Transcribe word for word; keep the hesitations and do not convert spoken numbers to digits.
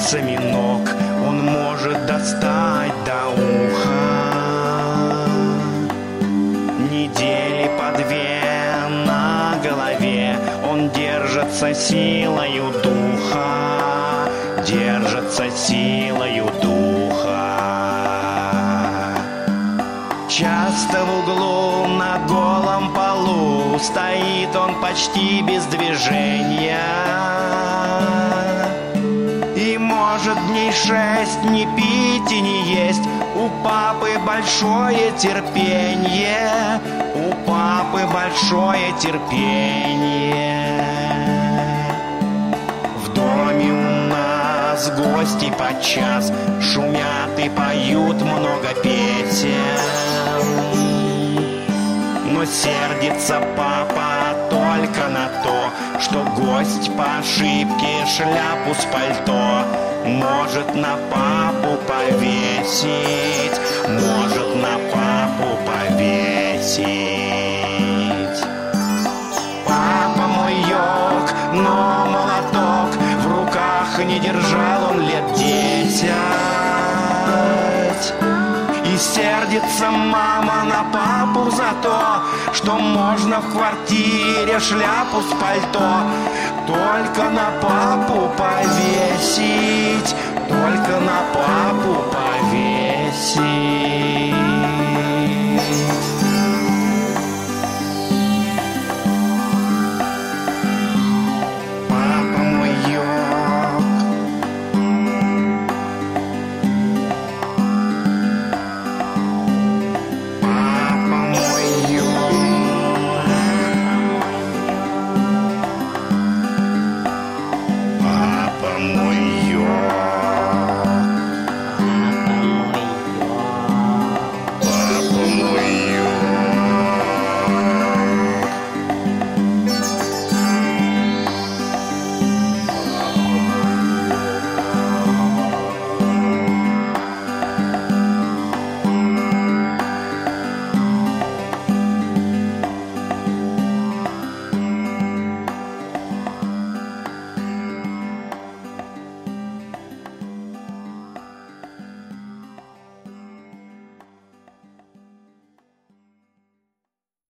пальцами ног он может достать до уха. Недели по две на голове он держится силою духа, держится силою духа. Часто в углу на голом полу стоит он почти без движения, и может дней шесть не пить и не есть. У папы большое терпение, у папы большое терпение. В доме у нас гости подчас шумят и поют много песен, но сердится папа только на то, что гость по ошибке шляпу с пальто может на папу повесить, может на папу повесить. Папа мой ёк, но молоток в руках не держал он лет десять. И сердится мама на папу за то, что можно в квартире шляпу с пальто только на папу повесить, только на папу повесить.